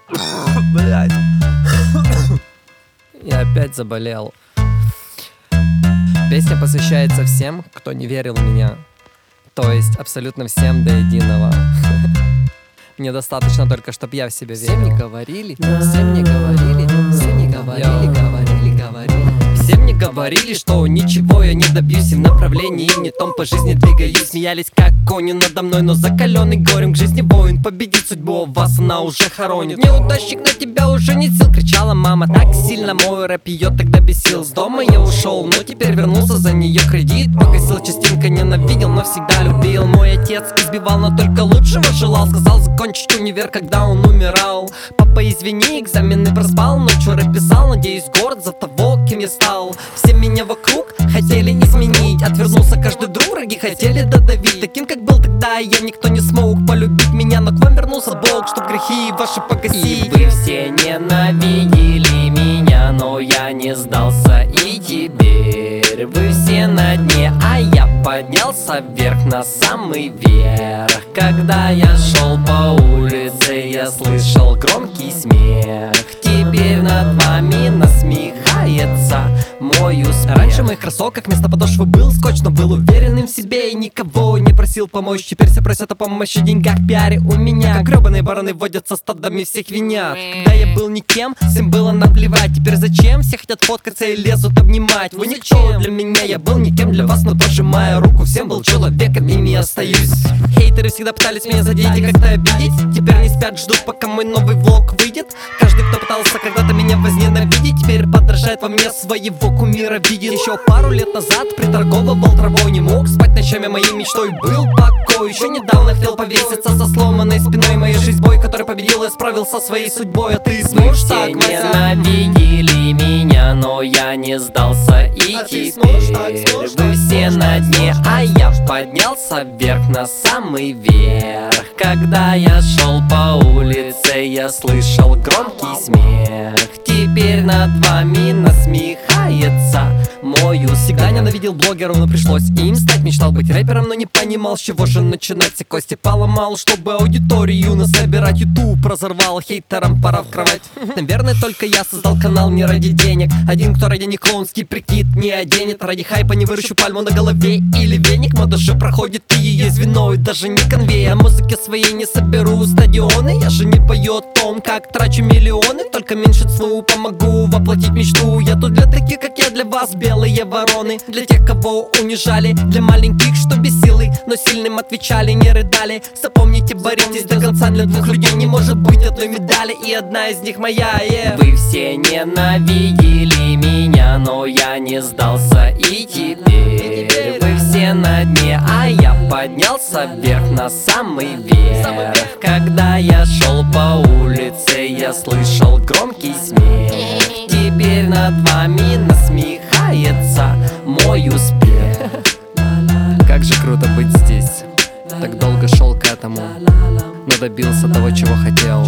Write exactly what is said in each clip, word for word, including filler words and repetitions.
Блять. Я опять заболел. Песня посвящается всем, кто не верил в меня. То есть абсолютно всем до единого. Мне достаточно только, чтоб я в себя верил. Всем не говорили, всем не говорили, всем не говорили, говорили, говорили. Все мне говорили, что ничего я не добьюсь, и в направлении не том по жизни двигаюсь. Смеялись как кони надо мной, но закаленный горем к жизни воин победит судьбу, вас она уже хоронит. Неудачник, на тебя уже нет сил, кричала мама. Так сильно мой рэп ее тогда бесил. С дома я ушел, но теперь вернулся, за нее кредит погасил. Частенько ненавидел, но всегда любил. Мой отец избивал, но только лучшего желал. Сказал закончить универ, когда он умирал. Папа, извини, экзамены проспал, ночью рэп писал, надеюсь, город за того, кем я стал. Все меня вокруг хотели изменить, отвернулся каждый друг, враги хотели додавить. Таким, как был тогда я, никто не смог полюбить меня, но к вам вернулся Бог, чтоб грехи ваши погасить. И вы все ненавидели меня, но я не сдался, и теперь вы все на дне, а я поднялся вверх, на самый верх. Когда я шел по улице, я слышал громкий смех. Теперь над вами насмехается мой успех. Раньше в моих кроссовках вместо подошвы был скотч, но был уверенным в себе и никого не просил помочь. Теперь все просят о помощи, деньгах, пиаре у меня. Как гребаные бараны водятся стадами, всех винят. Когда я был никем, всем было наплевать. Теперь зачем? Все хотят фоткаться и лезут обнимать. Вы никто для меня, я был никем для вас, но пожимая руку всем был человеком, ими остаюсь. Хейтеры всегда пытались меня задеть и как-то обидеть. Теперь не спят, ждут, пока мой новый влог выйдет. Каждый, кто пытался когда-то меня возненавидеть, теперь подражает во мне, своего кумира видит. Еще пару лет назад приторговывал травой, не мог спать ночами, моей мечтой был покой. Еще недавно хотел повеситься со сломанной спиной. Моя жизнь бой, который победил, я справился со своей судьбой. А ты сможешь так, Вася? Ненавидели меня, но я не сдался, и а теперь вы все на дне, а я поднялся вверх, на самый верх. Когда я шел по улице, я слышал громкий смех. Теперь над вами насмехается мой успех. Всегда ненавидел блогеров, но пришлось им стать. Мечтал быть рэпером, но не понимал, с чего же начинать. Все кости поломал, чтобы аудиторию насобирать. Ютуб разорвал, хейтерам пора в кровать. Наверное, только я создал канал не ради денег. Один, кто ради не клоунский прикид не оденет. Ради хайпа не выращу пальму на голове или веник. Мода же проходит, и есть вино, и даже не конвейер. Музыки своей не соберу стадионы. Я же не пою о том, как трачу миллионы. Только меньшинству помогу воплотить мечту. Я тут для таких, как я, для вас белые вороны. Для тех, кого унижали, для маленьких, что без силы, но сильным отвечали, не рыдали. Запомните, боритесь до конца, для двух людей не может быть одной медали, и одна из них моя, yeah. Вы все ненавидели меня, но я не сдался, и теперь вы все на дне, а я поднялся вверх, на самый верх. Когда я шел по улице, я слышал громкий смех. Теперь над вами насмехается мой успех. Как же круто быть здесь. Так долго шел к этому, но добился того, чего хотел.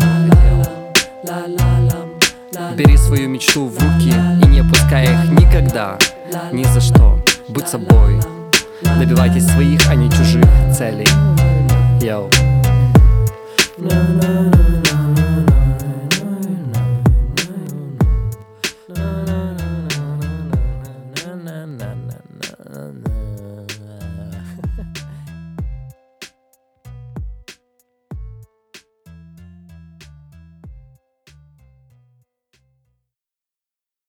Бери свою мечту в руки и не опускай их никогда, ни за что. Будь собой, добивайтесь своих, а не чужих целей. Йоу.